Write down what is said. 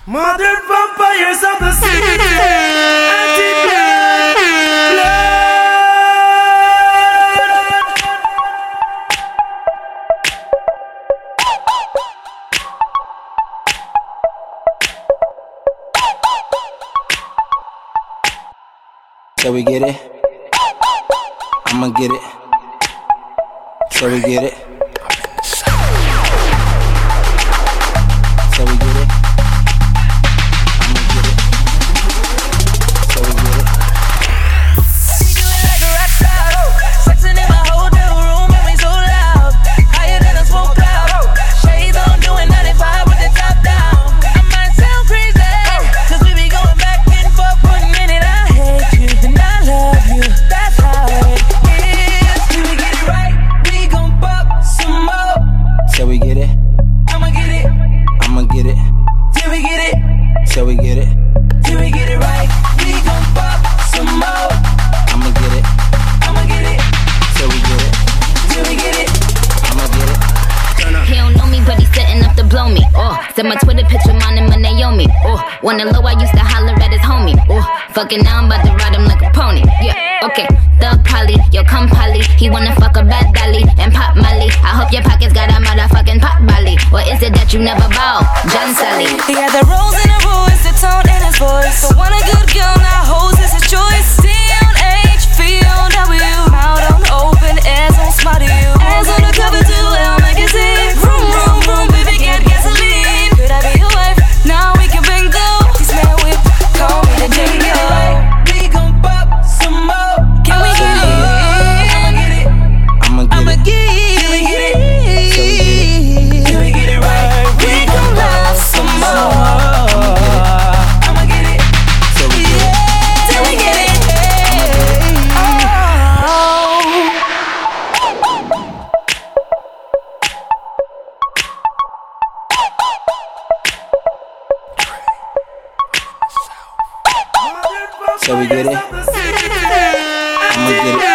Modern vampires of the city. So we get it? I'ma get it. So we get it? So we get it? I'ma get it. So we get it? We do it like a rock star. Flexing in my hotel room and we so loud. Higher than a smoke cloud. Shades on doing 95 with the top down. I might sound crazy, cause we be going back and forth for a minute. I hate you and I love you. That's how it is. Till we get it right, we gon' pop some more. So we get it? I'ma get it. I'ma get it. Till we get it. So we get it? Till we get it right, we gon' pop some more. I'ma get it. I'ma get it. So we get it? Till we get it. I'ma get it. He don't know me, but he's setting up to blow me. Oh, said my Twitter picture, mine and my Naomi. Oh, when the low, I used to holler at his homie. Oh, fucking now I'm about to ride him like a pony. Yeah, okay. Thug Polly, yo come Polly. He wanna fuck a bad dolly and pop Molly. I hope your pockets got a motherfucking pot Molly. Or is it that you never bow, John Sally? He had the rose in the voice, the tone in his voice. So want a good girl, now hoes is his choice. C-on-H, V-on-W. Out on open, ass on smart to you. Ass on the cover too, L magazine. Vroom, vroom, vroom, baby, get gasoline. Could I be your wife? Now we can bring go. This man whip, call me the J.O. We gon' pop some more. Can we get it? I'ma get I'ma it. get it. Till we get it. Till we get it right. We gon' love some more. I'ma get it. So we get it? Till we get it. So we get it? I'ma get it.